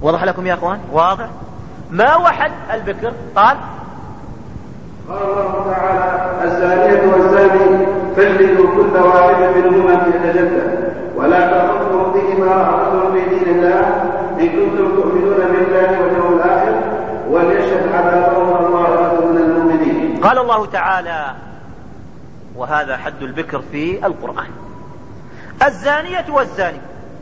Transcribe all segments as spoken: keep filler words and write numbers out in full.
وضح لكم يا أخوان؟ واضح؟ ما هو حد البكر؟ قال قال الله تعالى الزانية والزاني فاجلدوا كل واحد منهما مئة جلدة ولا تأخذكم بهما رأفة في دين الله إن كنتم تؤمنون بالله واليوم الآخر وليشهد عذابهما طائفة من المؤمنين. قال الله تعالى وهذا حد البكر في القرآن الزانية والزاني.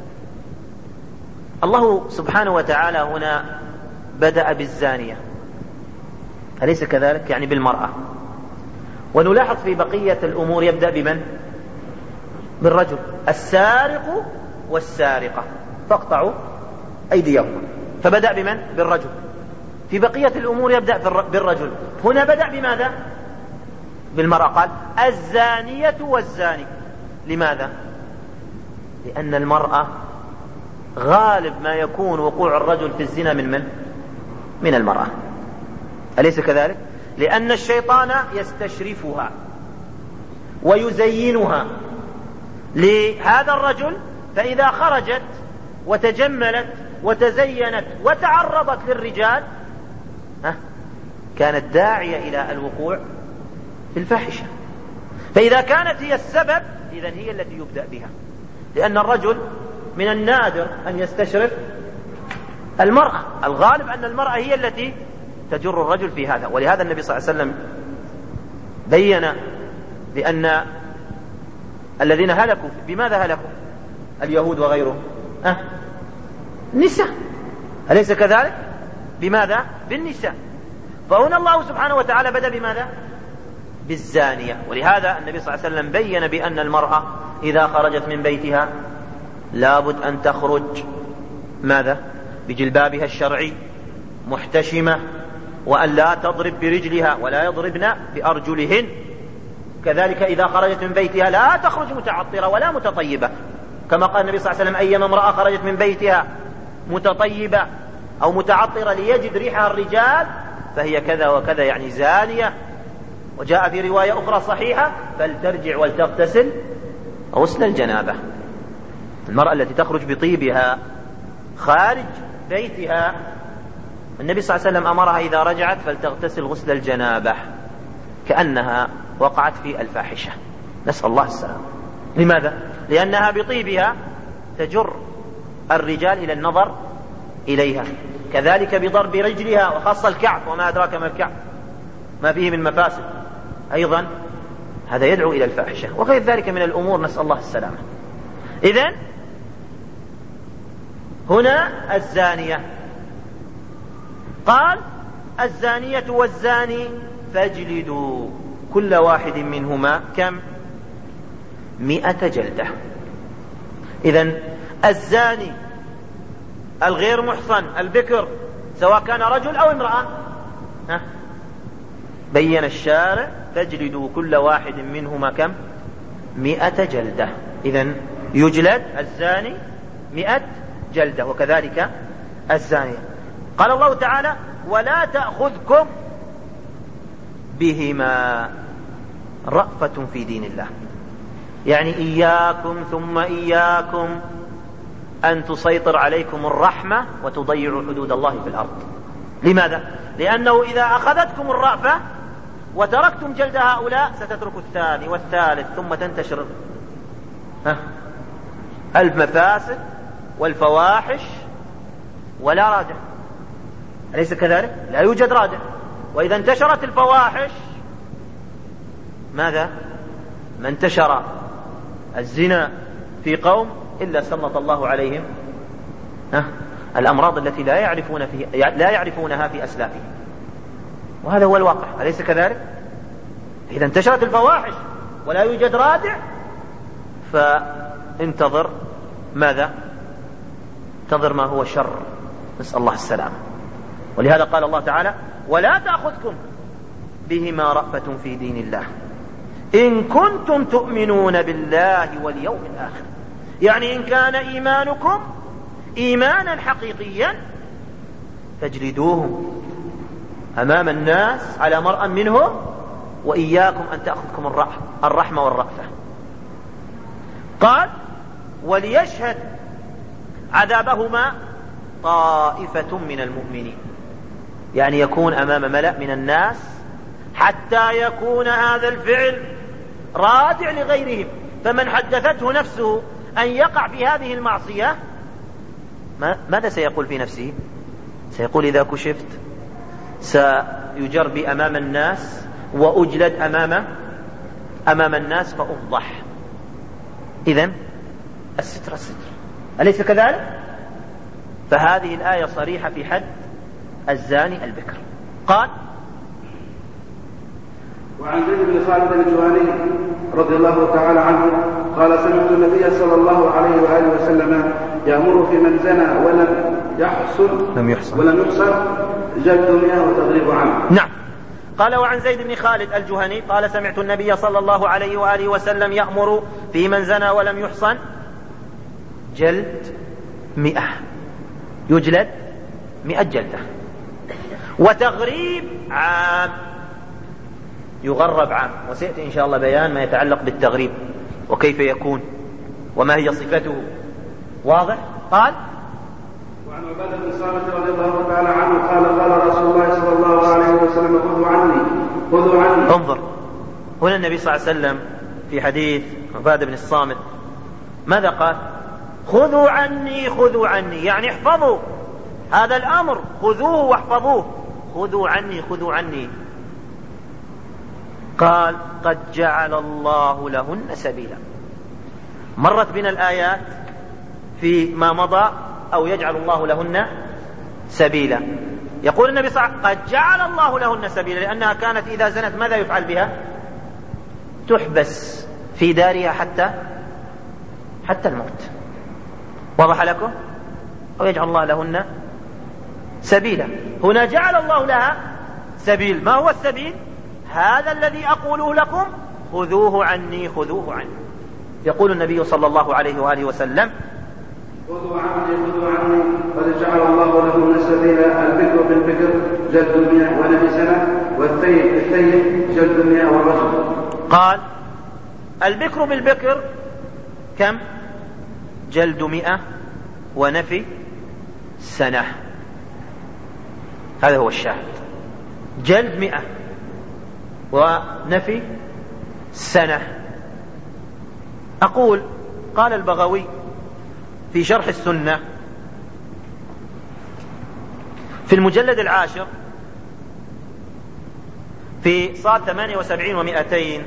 الله سبحانه وتعالى هنا بدأ بالزانية أليس كذلك؟ يعني بالمرأة. ونلاحظ في بقية الأمور يبدأ بمن؟ بالرجل. السارق والسارقة فاقطعوا أيديهما، فبدأ بمن؟ بالرجل. في بقية الأمور يبدأ بالرجل، هنا بدأ بماذا؟ بالمرأة. قال الزانية والزاني. لماذا؟ لأن المرأة غالب ما يكون وقوع الرجل في الزنا من من؟ من المرأة أليس كذلك؟ لأن الشيطان يستشرفها ويزينها لهذا الرجل، فإذا خرجت وتجملت وتزينت وتعرضت للرجال ها كانت داعية إلى الوقوع في الفاحشة. فإذا كانت هي السبب إذن هي التي يبدأ بها، لأن الرجل من النادر أن يستشرف المرأة، الغالب أن المرأة هي التي تجر الرجل في هذا. ولهذا النبي صلى الله عليه وسلم بين بأن الذين هلكوا بماذا هلكوا؟ اليهود وغيرهم أه؟ النساء أليس كذلك؟ بماذا؟ بالنساء. فهنا الله سبحانه وتعالى بدأ بماذا؟ بالزانية. ولهذا النبي صلى الله عليه وسلم بين بأن المرأة إذا خرجت من بيتها لابد أن تخرج ماذا؟ بجلبابها الشرعي محتشمة، وأن لا تضرب برجلها ولا يضربن بأرجلهن. كذلك إذا خرجت من بيتها لا تخرج متعطرة ولا متطيبة، كما قال النبي صلى الله عليه وسلم أيما امرأة خرجت من بيتها متطيبة أو متعطرة ليجد ريحها الرجال فهي كذا وكذا، يعني زانية. وجاء في رواية أخرى صحيحة فلترجع ولتغتسل غسل الجنابة. المرأة التي تخرج بطيبها خارج بيتها النبي صلى الله عليه وسلم أمرها إذا رجعت فلتغتسل غسل الجنابة، كأنها وقعت في الفاحشة، نسأل الله السلام. لماذا؟ لأنها بطيبها تجر الرجال إلى النظر إليها. كذلك بضرب رجلها وخاصة الكعب، وما أدراك ما الكعب ما فيه من مفاسد أيضا، هذا يدعو إلى الفاحشة وغير ذلك من الأمور، نسأل الله السلامة. إذن هنا الزانية. قال الزانية والزاني فاجلدوا كل واحد منهما كم؟ مئة جلدة. إذن الزاني الغير محصن البكر سواء كان رجل أو امرأة ها؟ بين الشارع فاجلدوا كل واحد منهما كم؟ مئة جلدة. إذن يجلد الزاني مئة جلدة، وكذلك الزانية. قال الله تعالى ولا تأخذكم بهما رأفة في دين الله، يعني إياكم ثم إياكم أن تسيطر عليكم الرحمة وتضيعوا حدود الله في الأرض. لماذا؟ لأنه إذا أخذتكم الرأفة وتركتم جلد هؤلاء ستترك الثاني والثالث، ثم تنتشر المفاسد والفواحش ولا رادع. أليس كذلك؟ لا يوجد رادع. وإذا انتشرت الفواحش ماذا؟ ما انتشر الزنا في قوم إلا سلط الله عليهم ها الأمراض التي لا يعرفون فيها لا يعرفونها في أسلافهم، وهذا هو الواقع. أليس كذلك؟ إذا انتشرت الفواحش ولا يوجد رادع فانتظر ماذا؟ انتظر ما هو شر، نسأل الله السلامة. ولهذا قال الله تعالى ولا تأخذكم بهما رأفة في دين الله إن كنتم تؤمنون بالله واليوم الآخر، يعني إن كان إيمانكم إيمانا حقيقيا فاجلدوهم أمام الناس على مرأى منهم، وإياكم أن تأخذكم الرحمة والرأفة. قال وليشهد عذابهما طائفة من المؤمنين، يعني يكون أمام ملأ من الناس حتى يكون هذا الفعل رادع لغيرهم، فمن حدثته نفسه أن يقع في هذه المعصية ماذا سيقول في نفسه؟ سيقول إذا كشفت سيجر بي أمام الناس وأجلد أمام أمام الناس فأفضح. إذن الستر الستر، أليس كذلك؟ فهذه الآية صريحة في حد الزاني البكر. قال: وعن زيد بن خالد الجهني رضي الله تعالى عنه قال: سمعت النبي صلى الله عليه وآله وسلم يأمر في من زنى ولم يحصن لم يحصن ولم يحصن جلد مئة وتغريب عنه. نعم. قال: وعن زيد بن خالد الجهني قال: سمعت النبي صلى الله عليه وآله وسلم يأمر في من زنى ولم يحصن جلد مئة، يجلد مئة جلدة، وتغريب عام، يغرب عام. وسيأتي إن شاء الله بيان ما يتعلق بالتغريب وكيف يكون وما هي صفته. واضح؟ قال: وعن عبادة بن صامت رضي الله تعالى عنه قال: قال رسول الله صلى الله عليه وسلم: خذوا عني خذوا عني. انظر، هنا النبي صلى الله عليه وسلم في حديث عبادة بن الصامت ماذا قال؟ خذوا عني خذوا عني، يعني احفظوا هذا الأمر، خذوه واحفظوه. خذوا عني خذوا عني. قال: قد جعل الله لهن سبيلا. مرت بنا الآيات في ما مضى أو يجعل الله لهن سبيلا. يقول النبي صلى الله عليه وسلم: قد جعل الله لهن سبيلا، لأنها كانت إذا زنت ماذا يفعل بها؟ تحبس في دارها حتى حتى الموت. وضح لكم؟ أو يجعل الله لهن سبيلا. هنا جعل الله لها سبيل. ما هو السبيل؟ هذا الذي أقوله لكم، خذوه عني خذوه عني. يقول النبي صلى الله عليه وآله وسلم: خذوا عني خذوا عني قد جعل الله لهن سبيلا، البكر بالبكر جلد مئة ونفي سنة، والثيب بالثيب جلد مئة والرجل. قال: البكر بالبكر كم؟ جلد مئة ونفي سنة. هذا هو الشاهد، جلد مئة ونفي سنة. أقول: قال البغوي في شرح السنة في المجلد العاشر في صاد ثمانية وسبعين ومائتين: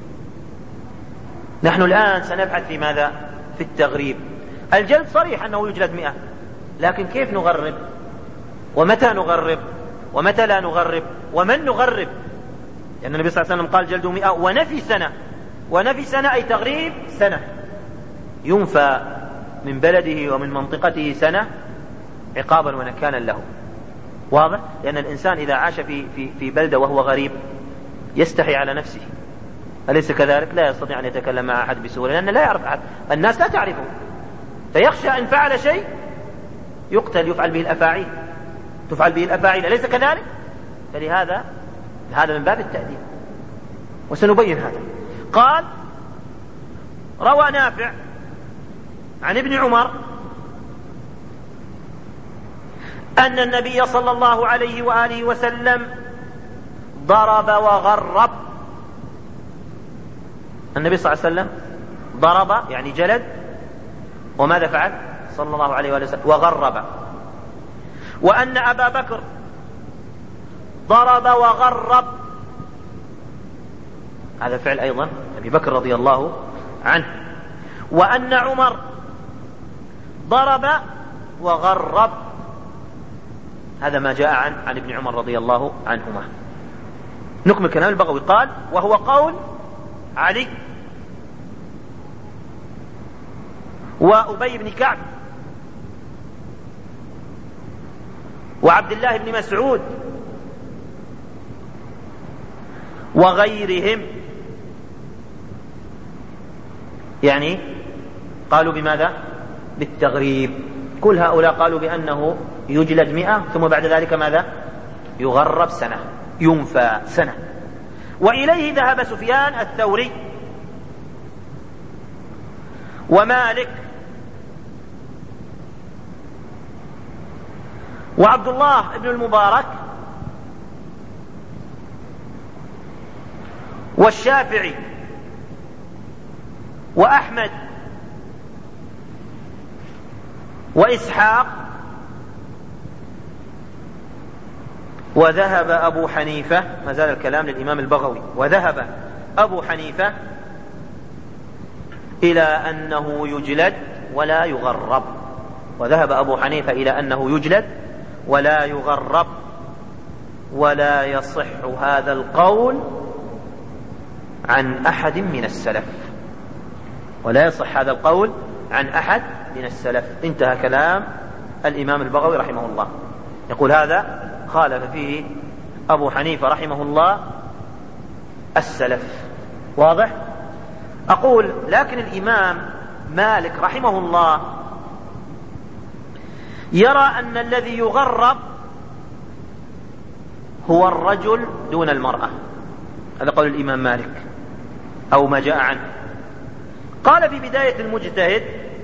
نحن الآن سنبحث في ماذا؟ في التغريب. الجلد صريح أنه يجلد مئة، لكن كيف نغرب؟ ومتى نغرب؟ ومتى لا نغرب؟ ومن نغرب؟ لأن النبي صلى الله عليه وسلم قال: جلد مئة ونفي سنة. ونفي سنة أي تغريب سنة، ينفى من بلده ومن منطقته سنة عقابا ونكالا له. واضح؟ لأن الإنسان إذا عاش في, في, في بلدة وهو غريب يستحي على نفسه، أليس كذلك؟ لا يستطيع أن يتكلم مع أحد بسهولة لأنه لا يعرف أحد، الناس لا تعرفه، فيخشى إن فعل شيء يقتل، يفعل به الأفاعيل تفعل به الأفاعيل، أليس كذلك؟ فلهذا هذا من باب التأديب، وسنبين هذا. قال: روى نافع عن ابن عمر أن النبي صلى الله عليه وآله وسلم ضرب وغرب. النبي صلى الله عليه وسلم ضرب يعني جلد، وماذا فعل صلى الله عليه وآله وسلم؟ وغرب. وأن أبا بكر ضرب وغرب، هذا فعل أيضا أبي بكر رضي الله عنه. وأن عمر ضرب وغرب، هذا ما جاء عن, عن ابن عمر رضي الله عنهما. نكمل كلام البغوي. قال: وهو قول علي وأبي بن كعب وعبد الله بن مسعود وغيرهم، يعني قالوا بماذا؟ بالتغريب. كل هؤلاء قالوا بأنه يجلد مئة ثم بعد ذلك ماذا؟ يغرب سنة، ينفى سنة. وإليه ذهب سفيان الثوري ومالك وعبد الله بن المبارك والشافعي وأحمد وإسحاق، وذهب أبو حنيفة، ما زال الكلام للإمام البغوي، وذهب أبو حنيفة إلى أنه يجلد ولا يغرب، وذهب أبو حنيفة إلى أنه يجلد ولا يغرب، ولا يصح هذا القول عن أحد من السلف، ولا يصح هذا القول عن أحد من السلف. انتهى كلام الإمام البغوي رحمه الله، يقول هذا خالف فيه أبو حنيفة رحمه الله السلف. واضح؟ أقول لكن الإمام مالك رحمه الله يرى أن الذي يغرب هو الرجل دون المرأة، هذا قول الإمام مالك أو ما جاء عنه. قال في بداية المجتهد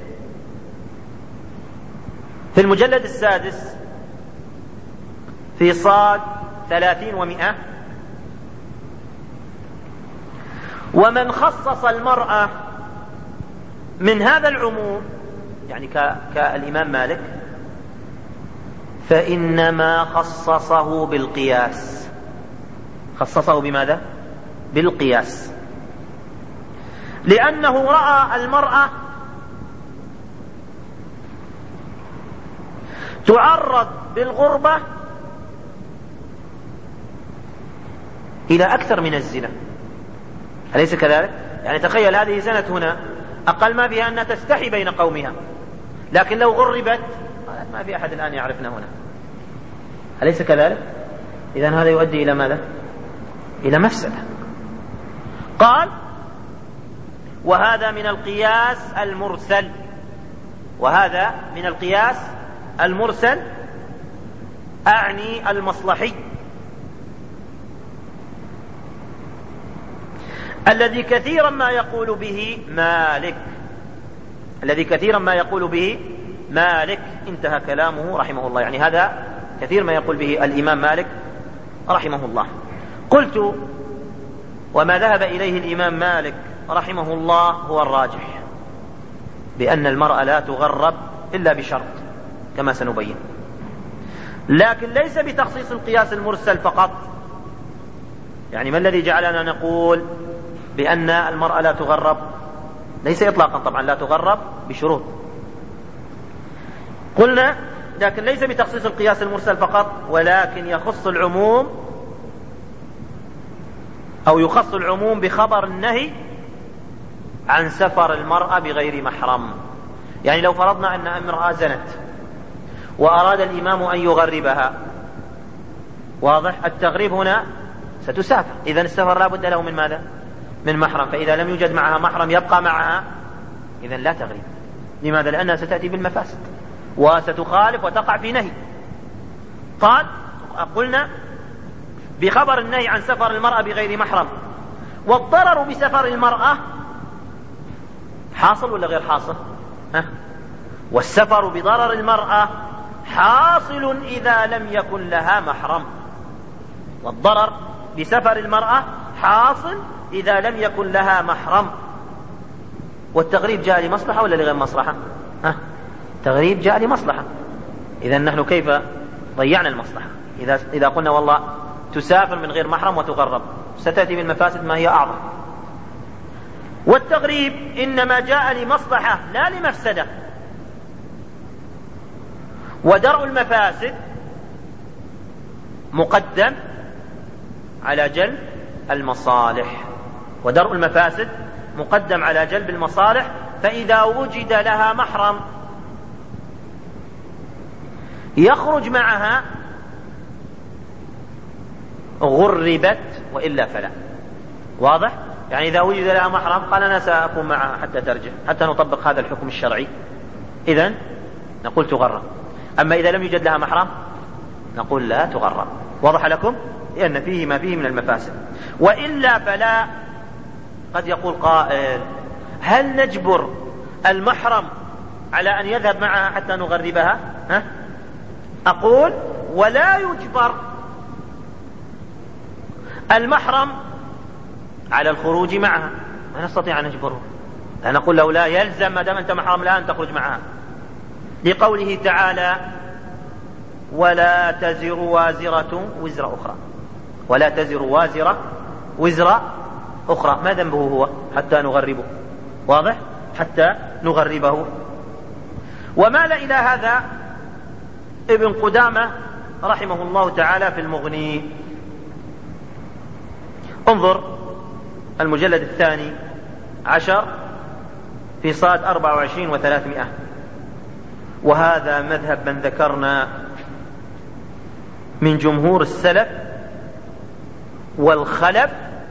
في المجلد السادس في صاد ثلاثين ومئة: ومن خصص المرأة من هذا العموم، يعني كالإمام مالك، فإنما خصصه بالقياس. خصصه بماذا؟ بالقياس، لأنه رأى المرأة تعرض بالغربة إلى أكثر من الزنا، أليس كذلك؟ يعني تخيل هذه زنت هنا، أقل ما فيها أنها تستحي بين قومها، لكن لو غربت ما في أحد الآن يعرفنا هنا، أليس كذلك؟ إذن هذا يؤدي إلى ماذا؟ إلى مفسدة. قال: وهذا من القياس المرسل، وهذا من القياس المرسل، أعني المصلحي، الذي كثيرا ما يقول به مالك، الذي كثيرا ما يقول به مالك. انتهى كلامه رحمه الله، يعني هذا كثير ما يقول به الإمام مالك رحمه الله. قلت: وما ذهب إليه الإمام مالك رحمه الله هو الراجح، بأن المرأة لا تغرب إلا بشرط كما سنبين، لكن ليس بتخصيص القياس المرسل فقط. يعني ما الذي جعلنا نقول بأن المرأة لا تغرب؟ ليس إطلاقا طبعا، لا تغرب بشروط. قلنا لكن ليس بتخصيص القياس المرسل فقط، ولكن يخص العموم أو يخص العموم بخبر النهي عن سفر المرأة بغير محرم. يعني لو فرضنا أن امرأة زنت وأراد الإمام أن يغربها، واضح؟ التغريب هنا ستسافر، إذن السفر لا بد له من ماذا؟ من محرم، فإذا لم يوجد معها محرم يبقى معها، إذن لا تغريب. لماذا؟ لأنها ستأتي بالمفاسد وستخالف وتقع في نهي. قال: قلنا بخبر النهي عن سفر المرأة بغير محرم. والضرر بسفر المرأة حاصل ولا غير حاصل؟ ها؟ والسفر بضرر المرأة حاصل إذا لم يكن لها محرم. والضرر بسفر المرأة حاصل إذا لم يكن لها محرم. والتغريب جاء لمصلحة ولا لغير مصلحة؟ ها؟ تغريب جاء لمصلحة. إذا نحن كيف ضيعنا المصلحة؟ إذا إذا قلنا والله تسافر من غير محرم وتغرب، ستأتي بالمفاسد ما هي أعظم. والتغريب إنما جاء لمصلحة لا لمفسدة، ودرء المفاسد مقدم على جلب المصالح، ودرء المفاسد مقدم على جلب المصالح. فإذا وجد لها محرم يخرج معها غربت، وإلا فلا. واضح؟ يعني إذا وجد لها محرم قال أنا سأكون معها حتى ترجع، حتى نطبق هذا الحكم الشرعي، إذن نقول تغرب. أما إذا لم يوجد لها محرم نقول لا تغرب. واضح لكم؟ لأن فيه ما فيه من المفاسد. وإلا فلا. قد يقول قائل: هل نجبر المحرم على أن يذهب معها حتى نغربها؟ ها؟ أقول ولا يجبر المحرم على الخروج معها، ما نستطيع أن نجبره، لا نقول له لا يلزم ما دام أنت محرم لا أن تخرج معها، لقوله تعالى ولا تزر وازرة وزر أخرى، ولا تزر وازرة وزر أخرى، ما ذنبه هو حتى نغربه؟ واضح؟ حتى نغربه. ومال إلى هذا ابن قدامة رحمه الله تعالى في المغني. انظر المجلد الثاني عشر في صاد أربعة وعشرين وثلاثمائة. وهذا مذهب من ذكرنا من جمهور السلف والخلف،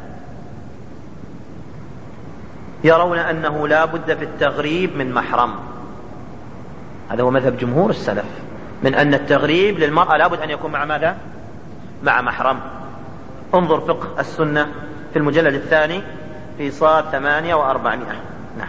يرون أنه لا بد في التغريب من محرم. هذا هو مذهب جمهور السلف، من أن التغريب للمرأة لا بد أن يكون مع ماذا؟ مع محرم. انظر فقه السنة في المجلد الثاني في صاد ثمانية وأربعمائة. نعم.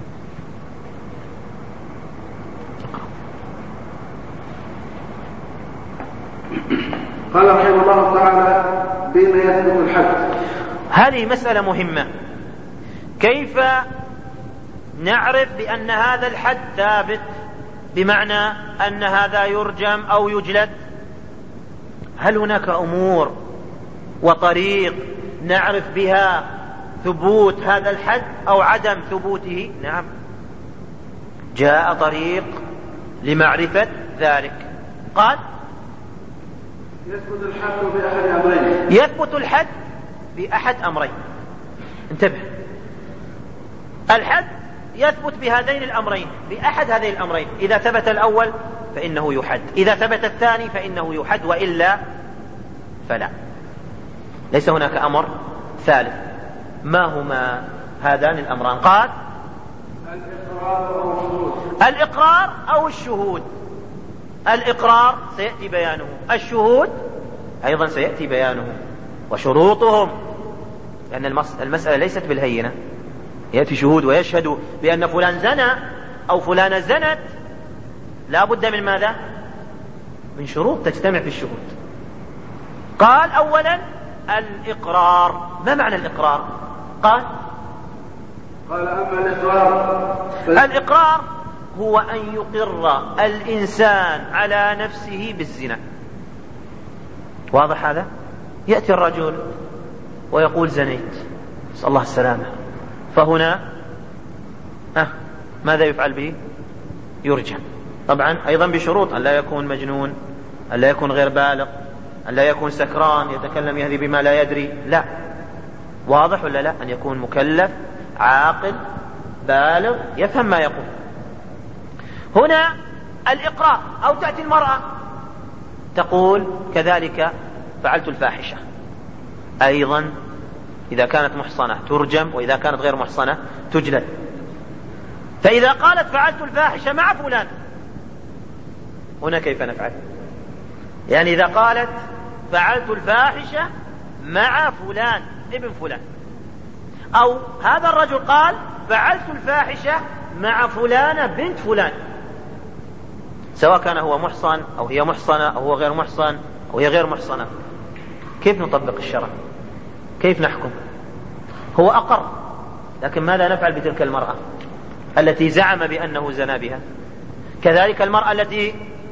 قال رحمه الله تعالى بما يثبت الحد. هذه مسألة مهمة، كيف نعرف بأن هذا الحد ثابت، بمعنى أن هذا يرجم أو يجلد؟ هل هناك أمور وطريق نعرف بها ثبوت هذا الحد أو عدم ثبوته؟ نعم، جاء طريق لمعرفة ذلك. قال يثبت الحد بأحد أمرين. يثبت الحد بأحد أمرين. انتبه، الحد يثبت بهذين الأمرين، بأحد هذين الأمرين. إذا ثبت الأول فإنه يحد، إذا ثبت الثاني فإنه يحد، وإلا فلا. ليس هناك أمر ثالث. ما هما هذان الأمران؟ قال الإقرار أو الشهود. الإقرار سيأتي بيانه، الشهود أيضا سيأتي بيانه، وشروطهم، لأن المسألة ليست بالهينة. يأتي شهود ويشهد بأن فلان زنى أو فلانة زنت، لا بد من ماذا؟ من شروط تجتمع في الشهود. قال أولا الإقرار. ما معنى الإقرار؟ قال قال أما الإقرار الإقرار هو أن يقر الإنسان على نفسه بالزنا. واضح هذا؟ يأتي الرجل ويقول زنيت، نسأل الله السلامة، فهنا أه ماذا يفعل به؟ يرجم. طبعا أيضا بشروط، أن لا يكون مجنون، أن لا يكون غير بالغ، أن لا يكون سكران يتكلم يهدي بما لا يدري، لا. واضح ولا لا؟ أن يكون مكلف عاقل بالغ يفهم ما يقول. هنا الإقرار. أو تأتي المرأة تقول كذلك فعلت الفاحشة، أيضا إذا كانت محصنة ترجم، وإذا كانت غير محصنة تجلد. فإذا قالت فعلت الفاحشة مع فلان، هنا كيف نفعل؟ يعني إذا قالت فعلت الفاحشة مع فلان ابن فلان، أو هذا الرجل قال فعلت الفاحشة مع فلانة بنت فلان، سواء كان هو محصن أو هي محصنة أو هو غير محصن أو هي غير محصنة، كيف نطبق الشرع؟ كيف نحكم؟ هو أقر، لكن ماذا نفعل بتلك المرأة التي زعم بأنه زنى بها؟ كذلك المرأة التي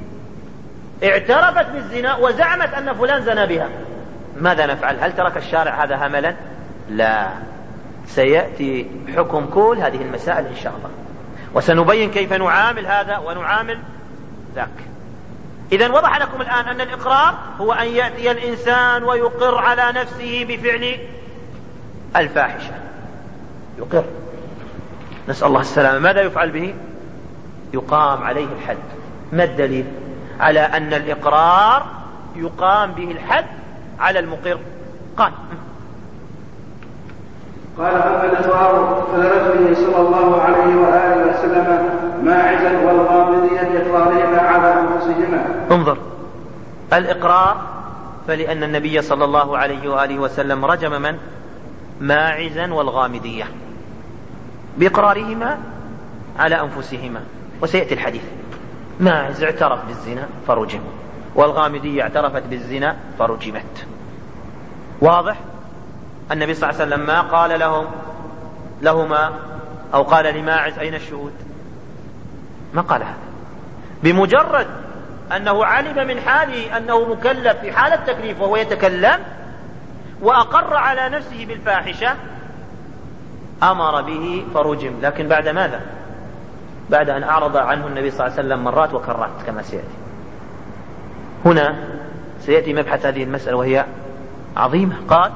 اعترفت بالزنا وزعمت أن فلان زنى بها، ماذا نفعل؟ هل ترك الشارع هذا هملا؟ لا، سيأتي حكم كل هذه المسائل إن شاء الله، وسنبين كيف نعامل هذا ونعامل ذاك. إذن وضح لكم الآن أن الإقرار هو أن يأتي الإنسان ويقر على نفسه بفعل الفاحشة، يقر، نسأل الله السلامة. ماذا يفعل به؟ يقام عليه الحد. ما الدليل على أن الإقرار يقام به الحد على المقر؟ قال قال أما الإقرار فلرجله صلى الله عليه وآله وسلم ماعزا والغامضية إقرارهما على أنفسهما. انظر، الإقرار فلأن النبي صلى الله عليه وآله وسلم رجم من؟ ماعزا والغامضية بإقرارهما على أنفسهما، وسيأتي الحديث. ماعز اعترف بالزنا فرجم، والغامدية اعترفت بالزنا فرجمت. واضح؟ النبي صلى الله عليه وسلم ما قال لهم لهما أو قال لماعز أين الشهود؟ ما قال هذا. بمجرد أنه علم من حاله أنه مكلف في حال التكليف وهو يتكلم وأقر على نفسه بالفاحشة أمر به فرجم. لكن بعد ماذا؟ بعد أن أعرض عنه النبي صلى الله عليه وسلم مرات وكرات كما سيأتي. هنا سيأتي مبحث هذه المسألة وهي عظيمة. قال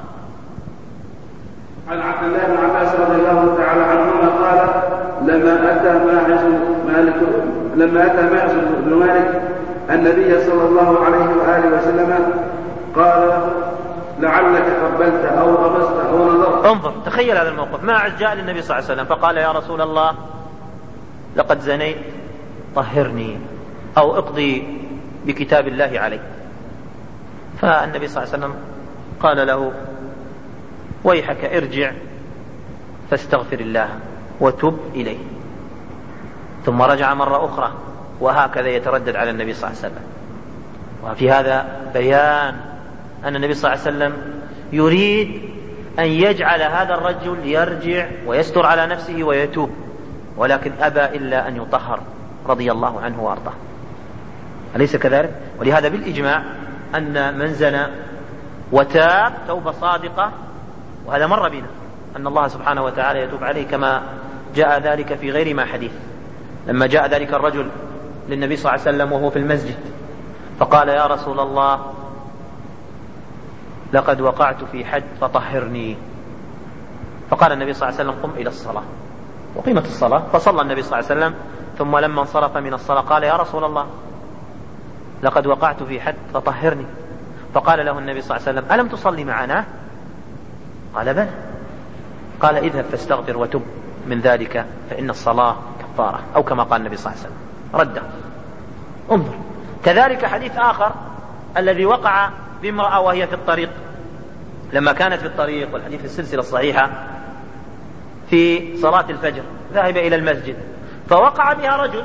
عن عبد الله بن عباس رضي الله تعالى عنهما قال لما أتى ماعز مالك لما أتى ماعز بن مالك النبي صلى الله عليه وآله وسلم قال لعلك قبلت أو غمست أو نظرت. انظر، تخيل هذا الموقف. ماعز جاء للنبي صلى الله عليه وسلم فقال يا رسول الله لقد زنيت طهرني أو اقضي بكتاب الله علي. فالنبي صلى الله عليه وسلم قال له ويحك ارجع فاستغفر الله وتب إليه. ثم رجع مرة أخرى وهكذا يتردد على النبي صلى الله عليه وسلم. وفي هذا بيان أن النبي صلى الله عليه وسلم يريد أن يجعل هذا الرجل يرجع ويستر على نفسه ويتوب، ولكن أبى إلا أن يطهر رضي الله عنه وأرضاه. أليس كذلك؟ ولهذا بالإجماع أن من زنى وتاب توبة صادقة، وهذا مر بنا أن الله سبحانه وتعالى يتوب عليه كما جاء ذلك في غير ما حديث. لما جاء ذلك الرجل للنبي صلى الله عليه وسلم وهو في المسجد فقال يا رسول الله لقد وقعت في حد فطهرني. فقال النبي صلى الله عليه وسلم قم إلى الصلاة. وقيمة الصلاة فصلى النبي صلى الله عليه وسلم. ثم لما انصرف من الصلاة قال يا رسول الله لقد وقعت في حد فطهرني. فقال له النبي صلى الله عليه وسلم ألم تصلي معنا؟ قال بلى. قال اذهب فاستغفر وتب من ذلك فإن الصلاة كفارة، أو كما قال النبي صلى الله عليه وسلم. رده. انظر. كذلك حديث آخر الذي وقع بامرأة وهي في الطريق، لما كانت في الطريق، والحديث في السلسلة الصحيحة، في صلاة الفجر ذهب إلى المسجد فوقع بها رجل.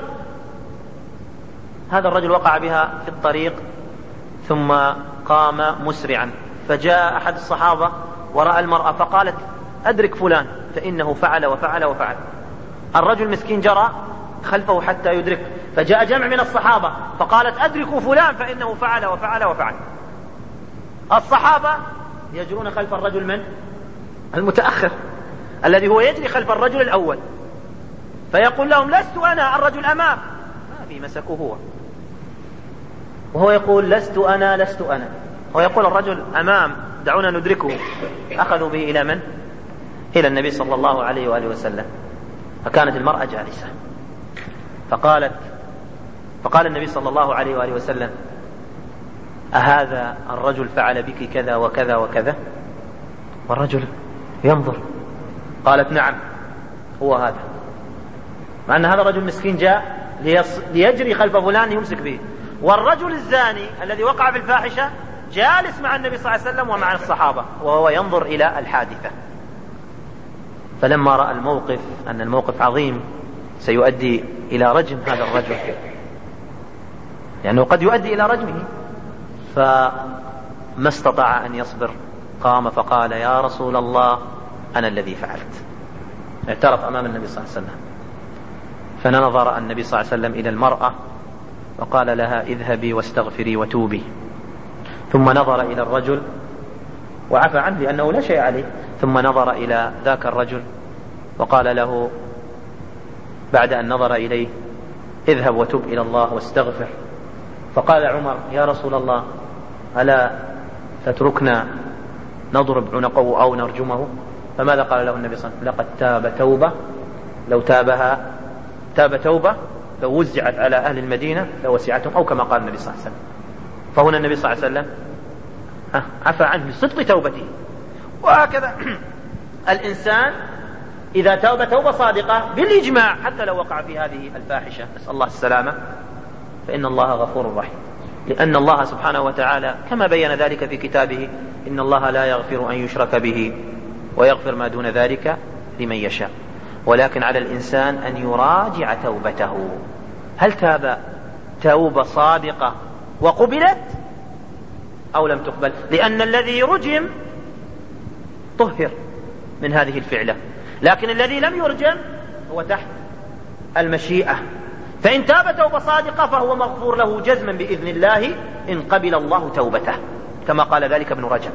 هذا الرجل وقع بها في الطريق ثم قام مسرعا، فجاء أحد الصحابة ورأى المرأة فقالت أدرك فلان فإنه فعل وفعل وفعل. الرجل مسكين جرى خلفه حتى يدرك، فجاء جمع من الصحابة فقالت أدركوا فلان فإنه فعل وفعل وفعل. الصحابة يجرون خلف الرجل من؟ المتأخر الذي هو يجري خلف الرجل الأول، فيقول لهم لست أنا، الرجل أمام. ما في مسكه هو، وهو يقول لست أنا لست أنا، هو يقول الرجل أمام دعونا ندركه. أخذوا به إلى من؟ إلى النبي صلى الله عليه وآله وسلم. فكانت المرأة جالسة فقالت فقال النبي صلى الله عليه وآله وسلم أهذا الرجل فعل بك كذا وكذا وكذا؟ والرجل ينظر. قالت نعم هو هذا، مع أن هذا الرجل مسكين جاء ليجري خلف فلان يمسك به، والرجل الزاني الذي وقع في الفاحشة جالس مع النبي صلى الله عليه وسلم ومع الصحابة وهو ينظر إلى الحادثة. فلما رأى الموقف أن الموقف عظيم سيؤدي إلى رجم هذا الرجل، لأنه يعني قد يؤدي إلى رجمه، فما استطاع أن يصبر، قام فقال يا رسول الله أنا الذي فعلت. اعترف أمام النبي صلى الله عليه وسلم. فنظر النبي صلى الله عليه وسلم إلى المرأة وقال لها اذهبي واستغفري وتوبي. ثم نظر إلى الرجل وعفى عنه لأنه لا شيء عليه. ثم نظر إلى ذاك الرجل وقال له بعد أن نظر إليه اذهب وتب إلى الله واستغفر. فقال عمر يا رسول الله ألا تتركنا نضرب عنقه أو نرجمه؟ فماذا قال له النبي صلى الله عليه وسلم؟ لقد تاب توبة لو تابها تاب توبة لو وزعت على أهل المدينة لوسعتهم، أو كما قال النبي صلى الله عليه وسلم. فهنا النبي صلى الله عليه وسلم عفى عنه لصدق توبته. وهكذا الإنسان إذا توب توبة صادقة بالإجماع حتى لو وقع في هذه الفاحشة نسأل الله السلامة فإن الله غفور رحيم، لأن الله سبحانه وتعالى كما بين ذلك في كتابه إن الله لا يغفر أن يشرك به ويغفر ما دون ذلك لمن يشاء، ولكن على الإنسان أن يراجع توبته. هل تاب توبة صادقة وقبلت أو لم تقبل، لأن الذي رجم طهر من هذه الفعلة، لكن الذي لم يرجم هو تحت المشيئة، فإن تاب توبة صادقة فهو مغفور له جزما بإذن الله إن قبل الله توبته، كما قال ذلك ابن رجب.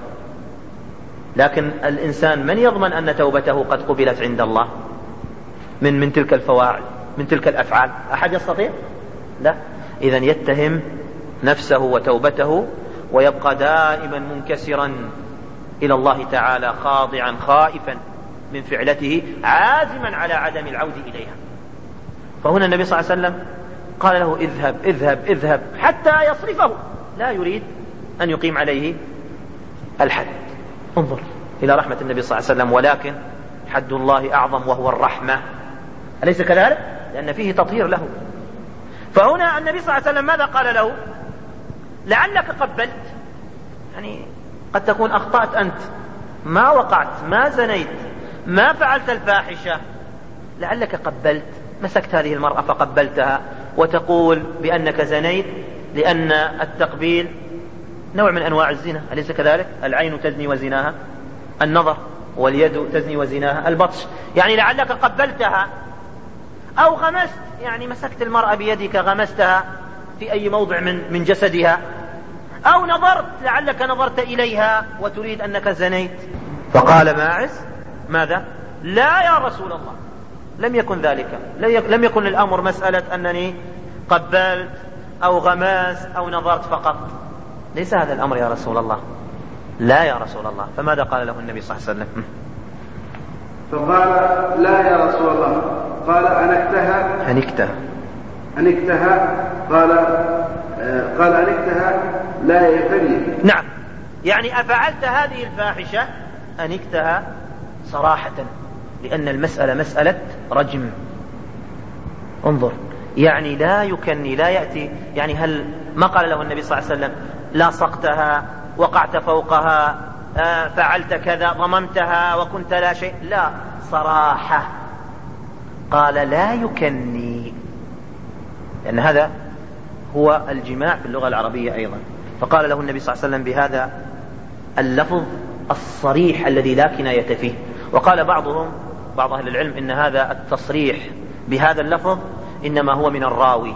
لكن الإنسان من يضمن أن توبته قد قبلت عند الله من من تلك الفواعل، من تلك الأفعال؟ أحد يستطيع؟ لا. إذن يتهم نفسه وتوبته، ويبقى دائما منكسرا إلى الله تعالى، خاضعا خائفا من فعلته، عازما على عدم العود إليها. فهنا النبي صلى الله عليه وسلم قال له اذهب اذهب اذهب حتى يصرفه، لا يريد أن يقيم عليه الحد. انظر إلى رحمة النبي صلى الله عليه وسلم، ولكن حد الله أعظم وهو الرحمة، أليس كذلك؟ لأن فيه تطهير له. فهنا النبي صلى الله عليه وسلم ماذا قال له؟ لعلك قبلت، يعني قد تكون أخطأت أنت، ما وقعت، ما زنيت، ما فعلت الفاحشة، لعلك قبلت، مسكت هذه المرأة فقبلتها، وتقول بأنك زنيت لأن التقبيل نوع من أنواع الزنا، أليس كذلك؟ العين تزني وزناها النظر، واليد تزني وزناها البطش، يعني لعلك قبلتها أو غمست، يعني مسكت المرأة بيدك غمستها في أي موضع من من جسدها، أو نظرت، لعلك نظرت إليها وتريد أنك زنيت. فقال ماعز ماذا؟ لا يا رسول الله، لم يكن ذلك، لم يكن الأمر مسألة أنني قبلت أو غمست أو نظرت فقط، ليس هذا الأمر يا رسول الله. لا يا رسول الله. فماذا قال له النبي صلى الله عليه وسلم؟ فقال لا يا رسول الله. قال أنكتها أنكتها أنكتها قال قال أنكتها لا يفني. نعم، يعني أفعلت هذه الفاحشة؟ أنكتها صراحة، لأن المسألة مسألة رجم. انظر، يعني لا يكني، لا يأتي، يعني هل ما قال له النبي صلى الله عليه وسلم لاصقتها، وقعت فوقها، فعلت كذا، ضممتها وكنت لا شيء؟ لا، صراحة قال لا يكني، لأن هذا هو الجماع في اللغة العربية أيضا. فقال له النبي صلى الله عليه وسلم بهذا اللفظ الصريح الذي لا كناية فيه. وقال بعضهم، بعض أهل العلم، إن هذا التصريح بهذا اللفظ إنما هو من الراوي،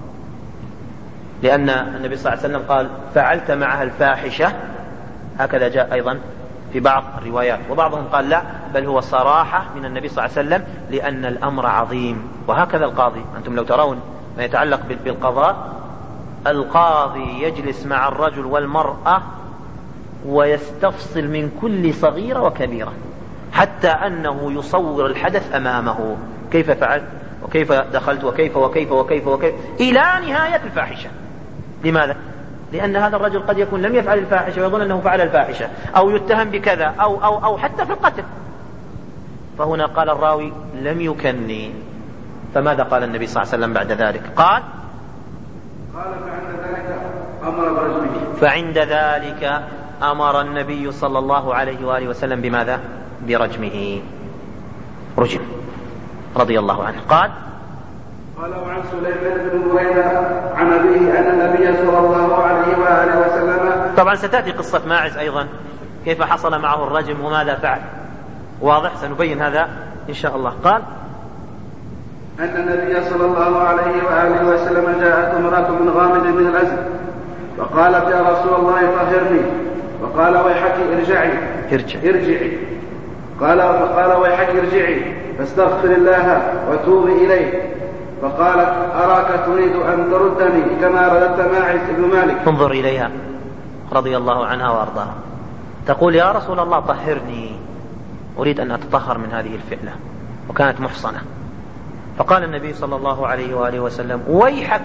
لأن النبي صلى الله عليه وسلم قال فعلت معها الفاحشة، هكذا جاء أيضا في بعض الروايات. وبعضهم قال لا، بل هو صراحة من النبي صلى الله عليه وسلم، لأن الأمر عظيم. وهكذا القاضي، أنتم لو ترون ما يتعلق بالقضاء، القاضي يجلس مع الرجل والمرأة ويستفصل من كل صغيرة وكبيرة، حتى أنه يصور الحدث أمامه، كيف فعلت وكيف دخلت وكيف وكيف وكيف وكيف إلى نهاية الفاحشة. لماذا؟ لأن هذا الرجل قد يكون لم يفعل الفاحشة ويظن أنه فعل الفاحشة، أو يتهم بكذا، أو, أو, أو حتى في القتل. فهنا قال الراوي لم يكني. فماذا قال النبي صلى الله عليه وسلم بعد ذلك؟ قال قال فعند ذلك أمر برجمه. فعند ذلك أمر النبي صلى الله عليه وآله وسلم بماذا؟ برجمه، رجم رضي الله عنه. قال قال وعن سليمان بن بريدة عن أبيه أن النبي صلى الله عليه وآله وسلم. طبعا ستأتي قصة ماعز أيضا، كيف حصل معه الرجم وماذا فعل، واضح، سنبين هذا إن شاء الله. قال أن النبي صلى الله عليه وآله وسلم جاءت امرأة من غامد من الأزد فقالت يا رسول الله طهرني، فقال ويحك ارجعي ارجع ارجعي قال فقال ويحك ارجعي فاستغفر الله وتوبي إليه. فقالت أراك تريد أن تردني كما رددت ماعز بن مالك. انظر إليها رضي الله عنها وأرضاها، تقول يا رسول الله طهرني، أريد أن أتطهر من هذه الفعلة، وكانت محصنة. فقال النبي صلى الله عليه وآله وسلم ويحك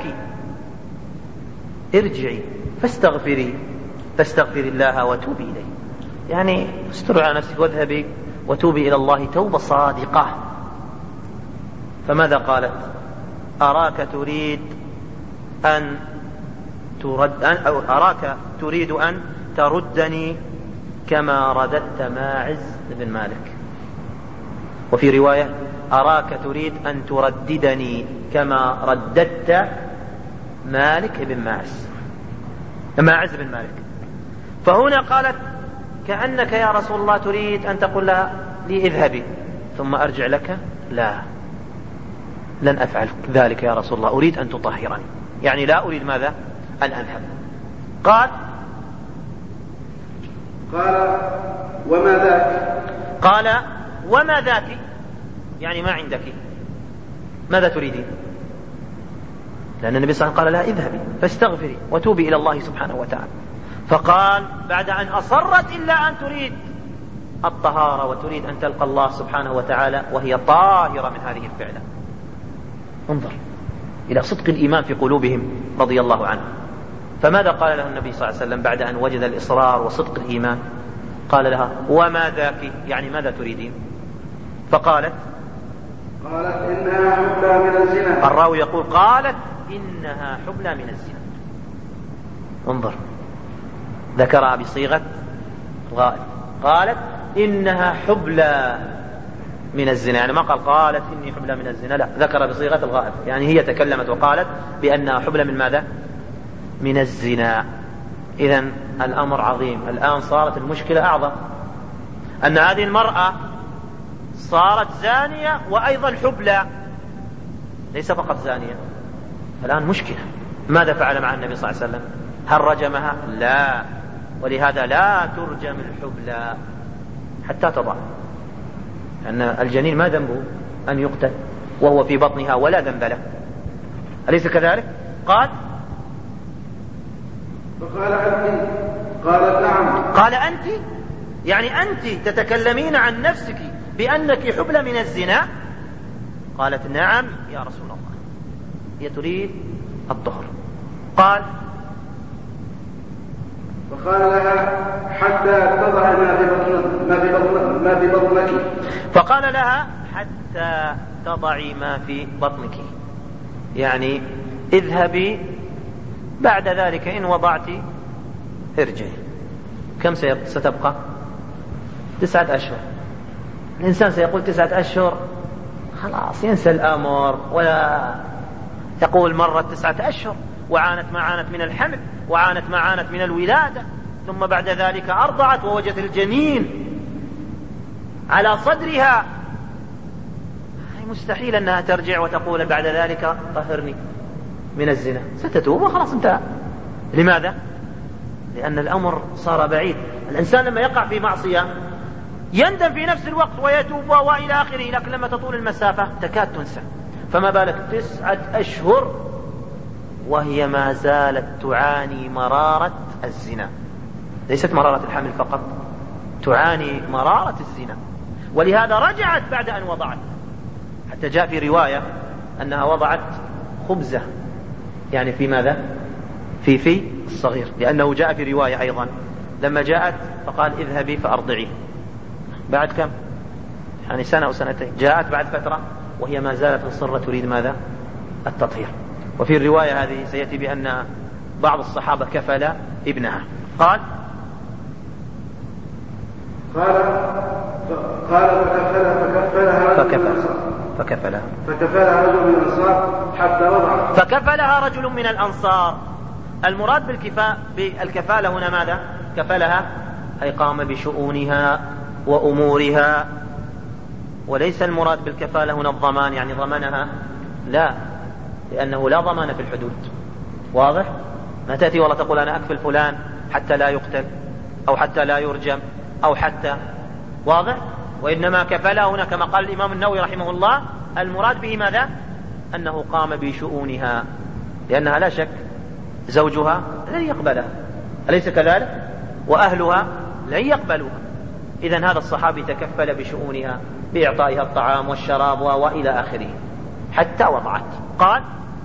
ارجعي فاستغفري فاستغفري الله وتوبي إليه، يعني استر على نفسك واذهبي وتوبي إلى الله توبة صادقة. فماذا قالت؟ أراك تريد أن ترد أن أو أراك تريد أن تردني كما رددت ماعز بن مالك، وفي رواية أراك تريد أن ترددني كما رددت مالك بن ماعز. ماعز بن مالك. فهنا قالت كأنك يا رسول الله تريد أن تقول لها لي اذهبي ثم أرجع لك. لا، لن أفعل ذلك يا رسول الله، أريد أن تطهرني، يعني لا أريد ماذا؟ أن أذهب. قال قال وما ذاك؟ قال وما ذاك يعني ما عندك، ماذا تريدين؟ لأن النبي صلى الله عليه وسلم قال لها اذهبي فاستغفري وتوبي إلى الله سبحانه وتعالى. فقال بعد أن أصرت إلا أن تريد الطهارة وتريد أن تلقى الله سبحانه وتعالى وهي طاهرة من هذه الفعلة. انظر إلى صدق الإيمان في قلوبهم رضي الله عنه. فماذا قال له النبي صلى الله عليه وسلم بعد أن وجد الإصرار وصدق الإيمان؟ قال لها وما ذاك يعني ماذا تريدين؟ فقالت قالت إنها حبلى من الزنا. الراوي يقول قالت إنها حبلى من الزنا. انظر، ذكرها بصيغة غائب، قالت إنها حبلى من الزنا، يعني ما قال قالت إني حبلى من الزنا، لا، ذكر بصيغة الغائب، يعني هي تكلمت وقالت بأنها حبلى من ماذا؟ من الزنا. إذن الأمر عظيم. الآن صارت المشكلة أعظم، أن هذه المرأة صارت زانية وأيضا حبلى، ليس فقط زانية، الآن مشكلة. ماذا فعل مع النبي صلى الله عليه وسلم؟ هل رجمها؟ لا، ولهذا لا ترجم الحبلى حتى تضع، لأن الجنين ما ذنبه أن يقتل وهو في بطنها ولا ذنب له، أليس كذلك؟ قال فقال أنت؟ قالت نعم. قال أنت يعني أنت تتكلمين عن نفسك بأنك حبلى من الزنا؟ قالت نعم يا رسول الله، هي تريد الطهر. قال فقال لها حتى تضع ما في بطنك ما في بطنك ما في بطنك فقال لها حتى تضعي ما في بطنك، يعني اذهبي بعد ذلك إن وضعت ارجعي. كم ستبقى؟ تسعة أشهر. الإنسان سيقول تسعة أشهر خلاص ينسى الأمر ولا يقول مرت تسعة أشهر وعانت ما عانت من الحمل وعانت ما عانت من الولادة، ثم بعد ذلك أرضعت ووجدت الجنين على صدرها، مستحيل أنها ترجع وتقول بعد ذلك طهرني من الزنا، ستتوب وخلاص انتهى. لماذا؟ لأن الأمر صار بعيد. الإنسان لما يقع في معصية يندم في نفس الوقت ويتوب وإلى آخره، لكن لما تطول المسافة تكاد تنسى. فما بالك تسعة أشهر وهي ما زالت تعاني مرارة الزنا، ليست مرارة الحمل فقط، تعاني مرارة الزنا. ولهذا رجعت بعد أن وضعت، حتى جاء في رواية أنها وضعت خبزة، يعني في ماذا؟ في في الصغير، لأنه جاء في رواية أيضا لما جاءت فقال اذهبي فأرضعيه. بعد كم؟ يعني سنة أو سنتين. جاءت بعد فترة وهي ما زالت مصرة تريد ماذا؟ التطهير. وفي الرواية هذه سيأتي بأن بعض الصحابة كفل ابنها. قال قال قال فكفلها فكفل فكفلها فكفلها رجل من الأنصار حتى وضعت. فكفلها رجل من الأنصار. المراد بالكفاء بالكفالة هنا ماذا؟ كفلها أي قام بشؤونها وأمورها، وليس المراد بالكفالة هنا الضمان، يعني ضمنها، لا، لأنه لا ضمان في الحدود. واضح؟ ما تأتي والله تقول أنا أكفل فلان حتى لا يقتل أو حتى لا يرجم أو حتى، واضح؟ وإنما كفلها هنا كما قال الإمام النووي رحمه الله المراد به ماذا؟ أنه قام بشؤونها، لأنها لا شك زوجها لن يقبلها، أليس كذلك؟ وأهلها لن يقبلوها. إذن هذا الصحابي تكفل بشؤونها بإعطائها الطعام والشراب وإلى آخره حتى وضعت. قال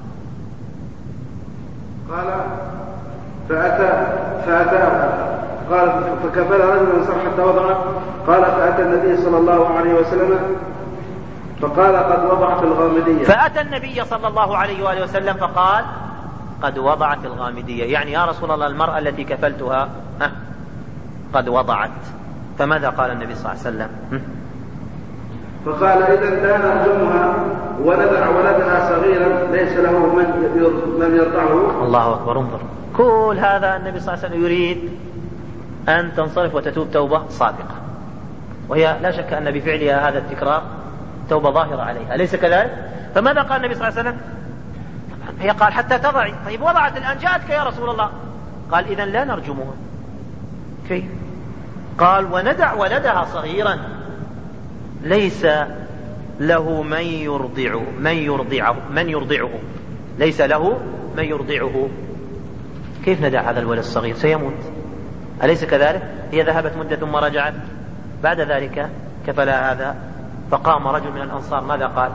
قال فأتى فأتى قال فكفل رجل من الأنصار حتى وضعت. قال فأتى النبي صلى الله عليه وسلم فقال قد وضعت الغامدية. فأتى النبي صلى الله عليه وآله وسلم فقال قد وضعت الغامدية، يعني يا رسول الله المرأة التي كفلتها ها قد وضعت. فماذا قال النبي صلى الله عليه وسلم؟ فقال إذا لا نرجمها وندع ولدها صغيرا ليس له من يرضعه. الله أكبر. انظر كل هذا النبي صلى الله عليه وسلم يريد أن تنصرف وتتوب توبة صادقة، وهي لا شك أن بفعلها هذا التكرار توبة ظاهرة عليها، أليس كذلك؟ فماذا قال النبي صلى الله عليه وسلم؟ هي قال حتى تضعي. طيب وضعت الآن جاءتك يا رسول الله، قال إذن لا نرجمها. كيف؟ قال وندع ولدها صغيرا ليس له من يرضعه من يرضعه من يرضعه ليس له من يرضعه. كيف ندع هذا الولد الصغير؟ سيموت، أليس كذلك؟ هي ذهبت مدة ثم رجعت، بعد ذلك كفلها هذا. فقام رجل من الأنصار، ماذا قال؟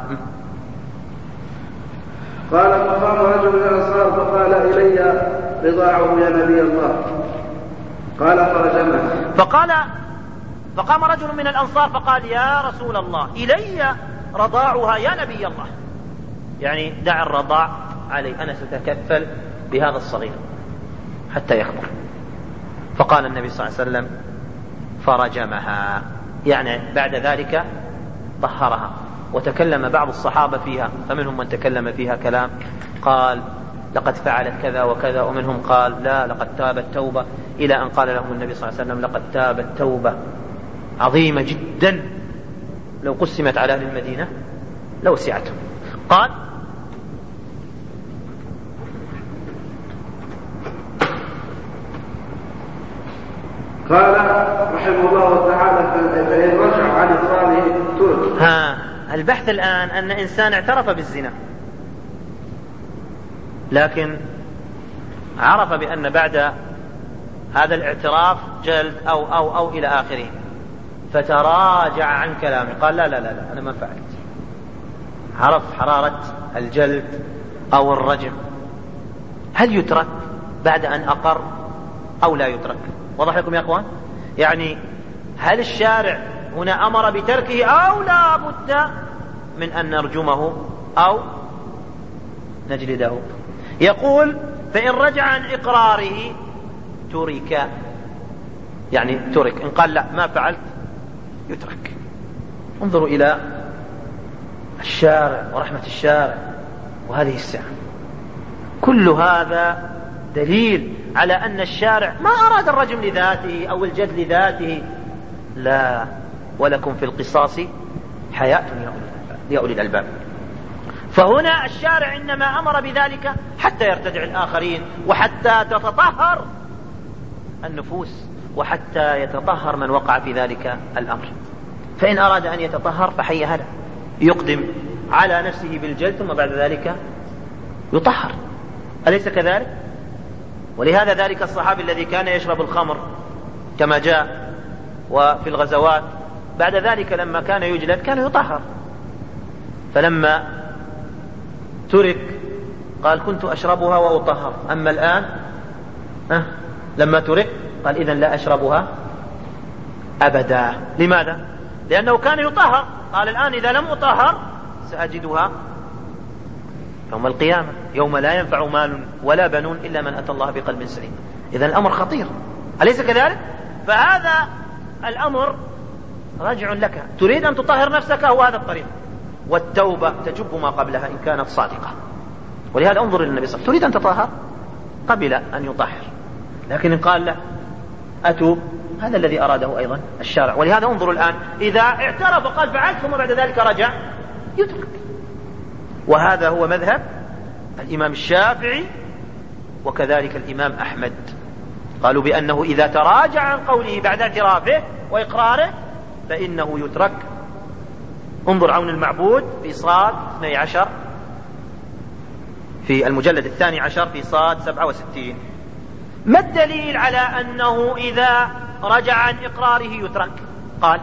قال فقام رجل من الأنصار فقال إلي رضاعه يا نبي الله. قال فرجمه. فقال فقام رجل من الأنصار فقال يا رسول الله إلي رضاعها يا نبي الله، يعني دع الرضاع علي، أنا ستكفل بهذا الصغير حتى يكبر. فقال النبي صلى الله عليه وسلم فرجمها، يعني بعد ذلك طهرها. وتكلم بعض الصحابة فيها، فمنهم من تكلم فيها كلام قال لقد فعلت كذا وكذا، ومنهم قال لا لقد تابت توبة، إلى أن قال لهم النبي صلى الله عليه وسلم لقد تابت توبة عظيمة جدا لو قسمت على أهل المدينة لو سعتهم. قال قال رحمه الله تعالى فإن رجع عن إقراره ترك. ها البحث الآن أن إنسان اعترف بالزنا، لكن عرف بأن بعد هذا الاعتراف جلد أو أو أو إلى آخره، فتراجع عن كلامه، قال لا لا لا, لا أنا ما فعلت. عرف حرارة الجلد أو الرجم، هل يترك بعد أن أقر أو لا يترك؟ واضح لكم يا أخوان؟ يعني هل الشارع هنا أمر بتركه أو لا بد من أن نرجمه أو نجلده؟ يقول فإن رجع عن إقراره ترك، يعني ترك. إن قال لا ما فعلت يترك. انظروا إلى الشارع ورحمة الشارع وهذه الساعة. كل هذا دليل على أن الشارع ما أراد الرجم لذاته أو الجد لذاته، لا، ولكم في القصاص حياة يا أولي الألباب. فهنا الشارع إنما أمر بذلك حتى يرتدع الآخرين، وحتى تتطهر النفوس، وحتى يتطهر من وقع في ذلك الأمر. فإن أراد أن يتطهر فحي هذا يقدم على نفسه بالجلد ثم بعد ذلك يطهر، أليس كذلك؟ ولهذا ذلك الصحابي الذي كان يشرب الخمر كما جاء وفي الغزوات، بعد ذلك لما كان يجلد كان يطهر، فلما ترك قال كنت أشربها وأطهر، أما الآن أه لما ترك قال إذن لا أشربها أبدا. لماذا؟ لأنه كان يطهر، قال الآن إذا لم أطهر سأجدها يوم القيامة، يوم لا ينفع مال ولا بنون إلا من أتى الله بقلب سليم. إذن الأمر خطير، أليس كذلك؟ فهذا الأمر رجع لك، تريد أن تطهر نفسك، هو هذا الطريق، والتوبة تجب ما قبلها إن كانت صادقة. ولهذا انظر إلى النبي صلى الله عليه وسلم، تريد أن تطهر قبل أن يطهر، لكن إن قال لا أتوب، هذا الذي أراده أيضا الشارع. ولهذا انظروا الآن إذا اعترف قال فعلت ثم بعد ذلك رجع يترك. وهذا هو مذهب الإمام الشافعي وكذلك الإمام أحمد، قالوا بأنه إذا تراجع عن قوله بعد اعترافه وإقراره فإنه يترك. انظر عون المعبود في صاد اثني عشر في المجلد الثاني عشر في صاد سبعة وستين. ما الدليل على أنه إذا رجع عن إقراره يترك؟ قال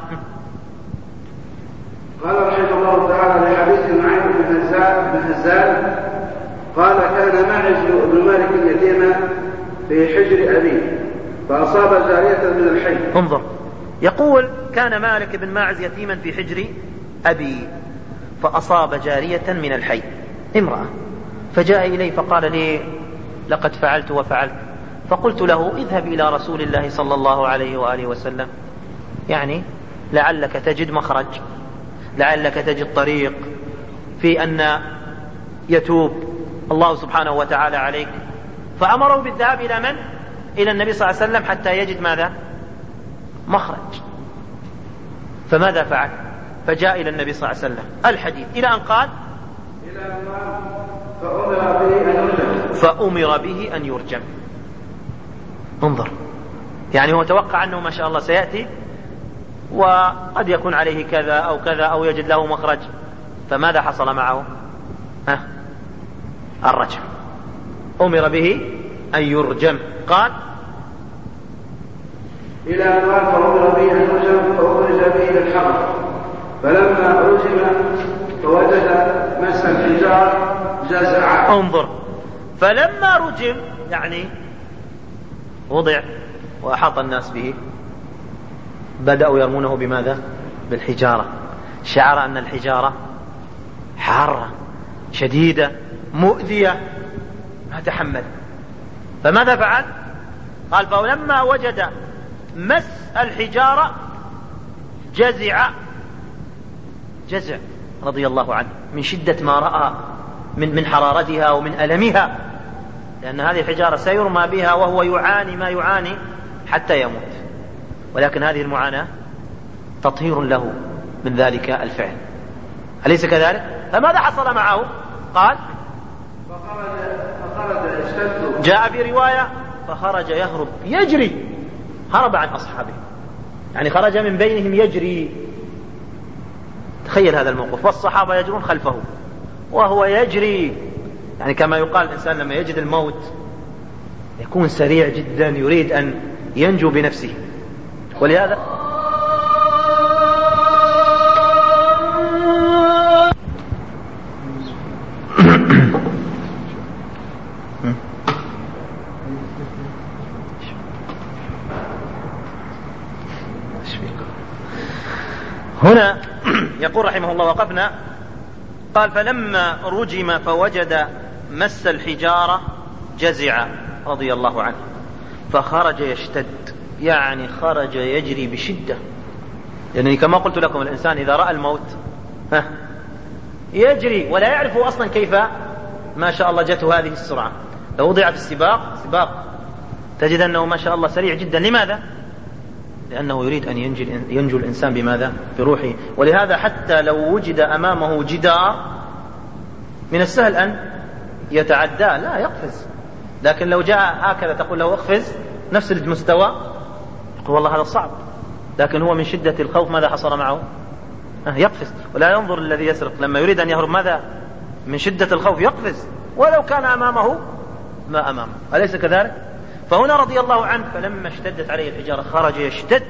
قال رحمه الله تعالى لحديث نعيم بن هزال قال كان معز بن مالك يتيما في حجر أبيه فأصاب جارية من الحي. انظر، يقول كان مالك بن ماعز يتيما في حجر أبي فأصاب جارية من الحي، امرأة، فجاء إلي فقال لي لقد فعلت وفعلت، فقلت له اذهب إلى رسول الله صلى الله عليه وآله وسلم، يعني لعلك تجد مخرج. لعلك تجد طريق في أن يتوب الله سبحانه وتعالى عليك. فأمروا بالذهاب إلى من؟ إلى النبي صلى الله عليه وسلم حتى يجد ماذا؟ مخرج. فماذا فعل؟ فجاء إلى النبي صلى الله عليه وسلم الحديث إلى أن قال فأمر به أن يرجم. انظر، يعني هو توقع أنه ما شاء الله سيأتي وقد يكون عليه كذا أو كذا أو يجد له مخرج، فماذا حصل معه؟ ها؟ الرجم. أمر به أن يرجم. قال إلى أن قال فأمر به أن يرجم فأخرج به إلى الحرب، فلما رجم فوجد مس الحجار جزع. انظر، فلما رجم يعني وضع وأحاط الناس به، بدأوا يرمونه بماذا؟ بالحجارة. شعر أن الحجارة حارة شديدة مؤذية ما تحمل، فماذا فعل؟ قال فلما وجد مس الحجارة جزع. جزع رضي الله عنه من شدة ما رأى من من حرارتها ومن ألمها، لأن هذه الحجارة سيرمى بها وهو يعاني ما يعاني حتى يموت، ولكن هذه المعاناة تطهير له من ذلك الفعل، أليس كذلك؟ فماذا حصل معه؟ قال جاء في رواية فخرج يهرب يجري، هرب عن أصحابه، يعني خرج من بينهم يجري. تخيل هذا الموقف، والصحابة يجرون خلفه وهو يجري، يعني كما يقال الإنسان لما يجد الموت يكون سريع جدا يريد أن ينجو بنفسه. ولهذا هنا يقول رحمه الله وقفنا، قال فلما رجم فوجد مس الحجارة جزع رضي الله عنه فخرج يشتد، يعني خرج يجري بشدة، يعني كما قلت لكم الإنسان إذا رأى الموت ها يجري ولا يعرف أصلا كيف ما شاء الله جاءته هذه السرعة. لو وضع في السباق سباق تجد أنه ما شاء الله سريع جدا. لماذا؟ لأنه يريد أن ينجو الإنسان بماذا؟ بروحه. ولهذا حتى لو وجد أمامه جدار من السهل أن يتعدى لا يقفز، لكن لو جاء هكذا تقول له اقفز نفس المستوى يقول والله هذا صعب، لكن هو من شدة الخوف ماذا حصل معه؟ يقفز. ولا ينظر الذي يسرق لما يريد أن يهرب ماذا؟ من شدة الخوف يقفز ولو كان أمامه ما أمامه، أليس كذلك؟ فهنا رضي الله عنه فلما اشتدت عليه الحجارة خرج يشتد،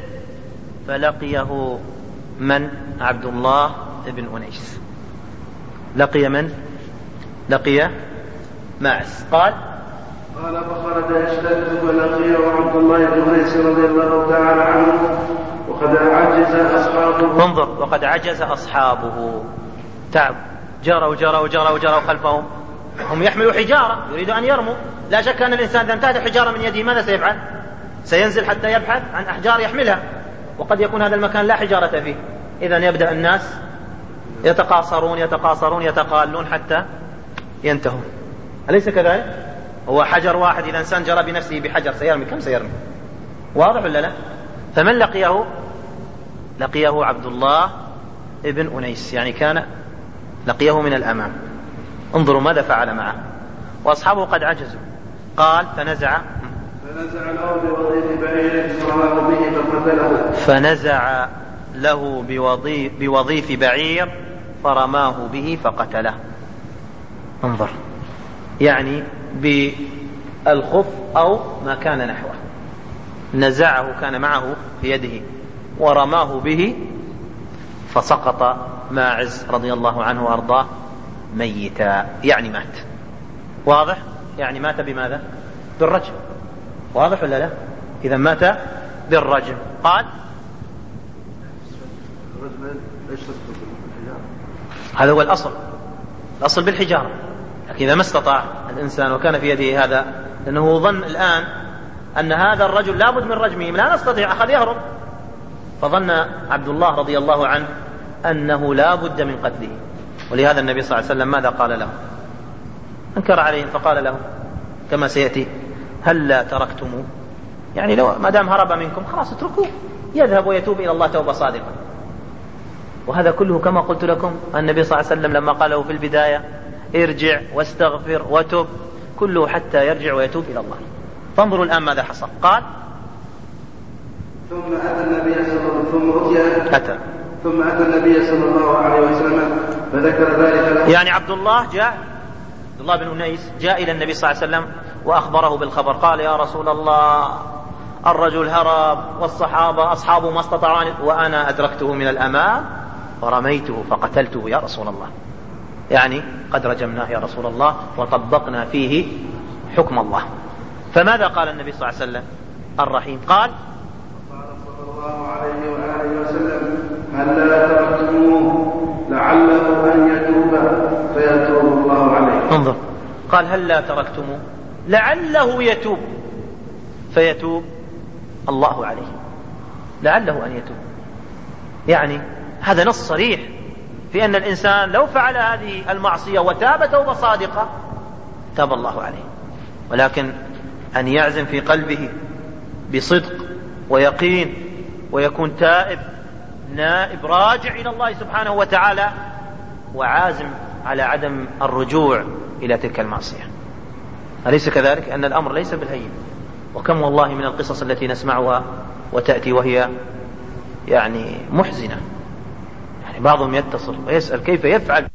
فلقيه من؟ عبد الله بن أنيس. لقي من؟ لقي ماعز. قال قال فخرج يشتد فلقيه عبد الله بن أنيس رضي الله تعالى عنه وقد عجز أصحابه. انظر، وقد عجز أصحابه، تعب، جروا جروا جروا جروا خلفهم، هم يحملوا حجارة يريدوا أن يرموا. لا شك أن الإنسان إذا انتهت الحجارة من يده ماذا سيفعل؟ سينزل حتى يبحث عن أحجار يحملها، وقد يكون هذا المكان لا حجارة فيه، إذن يبدأ الناس يتقاصرون يتقاصرون يتقالون حتى ينتهوا، أليس كذلك؟ هو حجر واحد إذا إنسان جرى بنفسه بحجر سيرمي كم سيرمي؟ واضح ولا لا؟ فمن لقيه؟ لقيه عبد الله ابن أنيس، يعني كان لقيه من الأمام. انظروا ماذا فعل معه، وأصحابه قد عجزوا. قال فنزع فنزع له بوظيف بعير فرماه به فقتله. فنزع له بوظيف بعير فرماه به فقتله. انظر، يعني بالخف أو ما كان نحوه، نزعه كان معه في يده ورماه به فسقط ماعز رضي الله عنه وأرضاه ميتا، يعني مات. واضح؟ يعني مات بماذا؟ بالرجم. واضح ولا لا؟ إذا مات بالرجم. قال هذا هو الأصل، الأصل بالحجارة، لكن إذا ما استطاع الإنسان وكان في يده هذا، لأنه ظن الآن أن هذا الرجل لابد من رجمه، لا نستطيع، أخذ يهرب، فظن عبد الله رضي الله عنه أنه لا بد من قتله. ولهذا النبي صلى الله عليه وسلم ماذا قال له؟ أنكر عليهم فقال له كما سيأتي: هل لا تركتموه؟ يعني لو ما دام هرب منكم خلاص اتركوه يذهب ويتوب إلى الله توبة صادقة. وهذا كله كما قلت لكم النبي صلى الله عليه وسلم لما قال له في البداية: ارجع واستغفر وتب، كله حتى يرجع ويتوب إلى الله. فانظروا الآن ماذا حصل. قال: ثم أتى النبي صلى الله عليه وسلم أتى ثم أتى النبي صلى الله عليه وسلم فذكر ذلك له. يعني عبد الله جاء عبد الله بن أنيس جاء إلى النبي صلى الله عليه وسلم وأخبره بالخبر. قال: يا رسول الله، الرجل هرب والصحابة أصحابه ما استطاعوا، وأنا أدركته من الأمام فرميته فقتلته يا رسول الله. يعني قد رجمناه يا رسول الله وطبقنا فيه حكم الله. فماذا قال النبي صلى الله عليه وسلم الرحيم؟ قال صلى الله عليه وآله وسلم: هل لا تركتموه لعله أن يتوب فيتوب الله عليه. انظر، قال: هل لا تركتموه لعله يتوب فيتوب الله عليه. لعله أن يتوب، يعني هذا نص صريح في أن الإنسان لو فعل هذه المعصية وتاب توبة صادقة تاب الله عليه. ولكن أن يعزم في قلبه بصدق ويقين ويكون تائب نائب راجع إلى الله سبحانه وتعالى وعازم على عدم الرجوع إلى تلك المعصية. أليس كذلك؟ أن الأمر ليس بالهين. وكم والله من القصص التي نسمعها وتأتي وهي يعني محزنة. يعني بعضهم يتصل ويسأل كيف يفعل